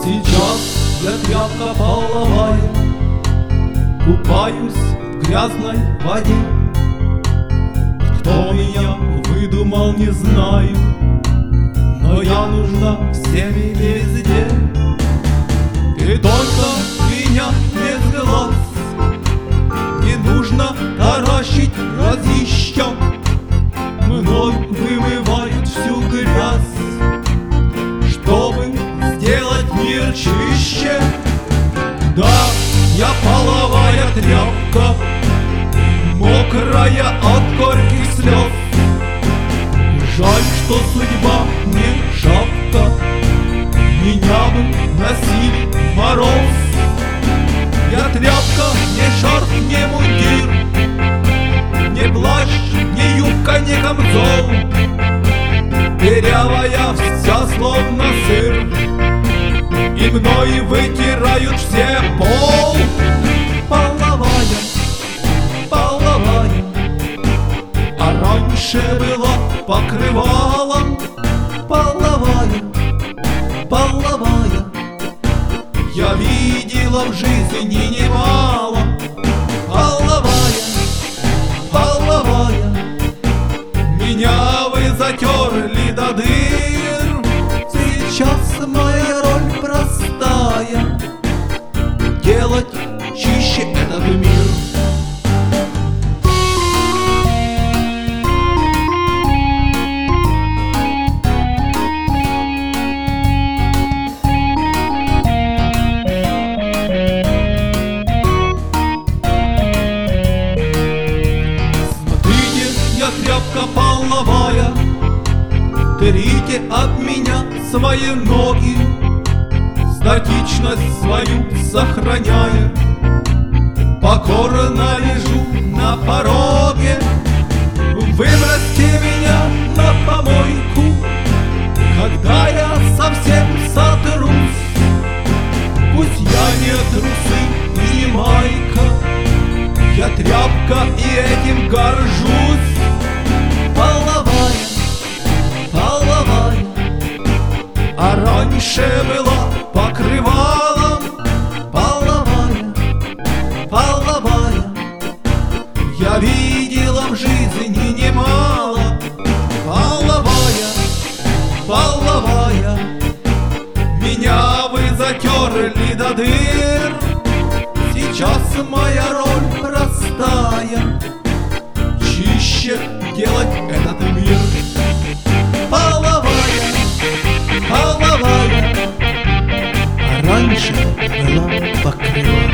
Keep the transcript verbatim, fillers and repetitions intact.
Сейчас я тряпка половая, купаюсь в грязной воде. Кто меня выдумал, не знаю, но я нужна всем и везде. И только меня без глаз не нужно таращить глазища. Мной вымывают всю грязь, чтобы сделать мир чище. Да, я половая тряпка, мокрая от горьких слез. Жаль, что судьба не шапка, меня бы носили в мороз. Я тряпка, не шарф, не мундир, не плащ, не юбка, не камзол. Дырявая вся, словно сыр, и мной вытирают все пол. Половая, половая, а раньше была покрывалом. Половая, половая, я видела в жизни немало. Половая, половая, меня вы затерли до дыр. Сейчас моя роль простая, делать чище этот мир. Тряпка половая, трите от меня свои ноги, статичность свою сохраняя. Покорно лежу на пороге, выбросьте меня на помойку, когда я совсем сотрусь. Пусть я не трусы и не майка, я тряпка и этим горжусь. Половая, половая, а раньше была покрывалом. Половая, половая, я видела в жизни немало. Половая, половая, меня вы затерли до дыр. Сейчас моя роль простая, чище делать этот мир. Половая, половая, а раньше была покрывала.